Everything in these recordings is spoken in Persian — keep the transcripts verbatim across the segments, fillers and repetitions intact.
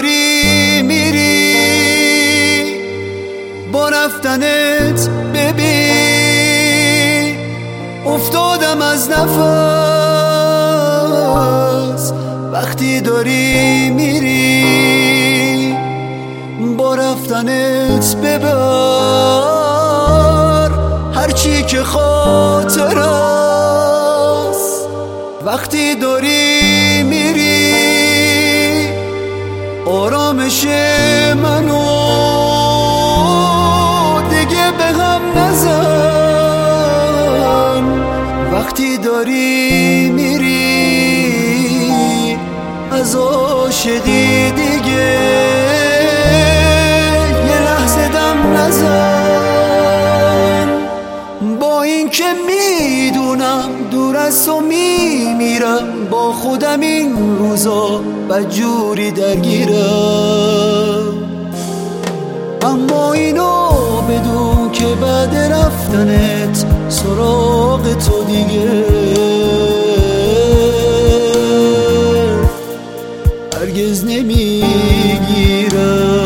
داری میری با رفتنت ببین افتادم از نفس وقتی داری میری با رفتنت ببر هرچی که خاطر است وقتی داری میری آرامش منو دیگه به هم نزن وقتی داری میری از عاشقی دیگه یه لحظه دم نزن با این که میدونم دور از تو میمیرم با خودم این روزا بدجوری درگیرم اما اینو بدون که بعد رفتنت سراغ تو دیگه هرگز نمیگیرم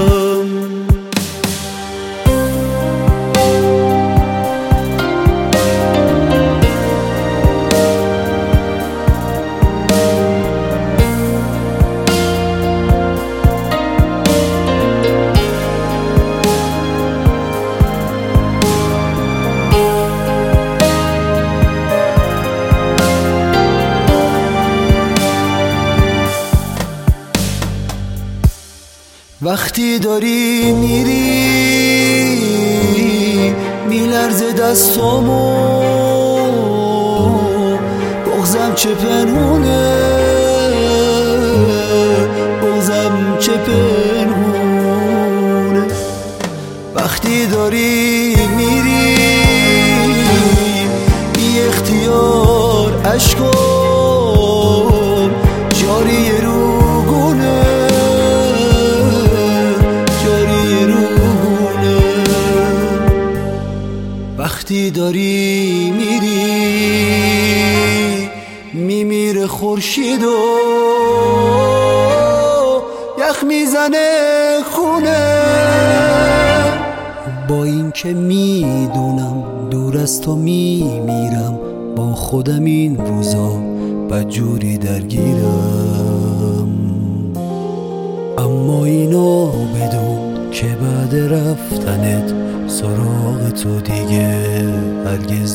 وقتی داری میری میلرزه دستامو بغضم چه پنهونه بغضم چه پنهونه وقتی داری میری بی اختیار اشکام جاری رو گونه وقتی داری میری میمیره خورشید و یخ میزنه خونه با این که میدونم دور از تو میمیرم با خودم این روزا بدجوری درگیرم اما اینو بدون که بعد رفتنت سراغ تو دیگه هرگز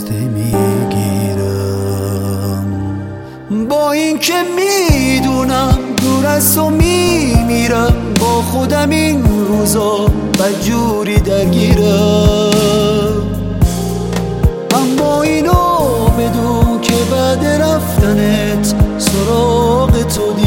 نمیگیرم با این که میدونم دور از تو میمیرم با خودم این روزا بدجوری درگیرم اما اینو بدون که بعد رفتنت سراغ تو دیگه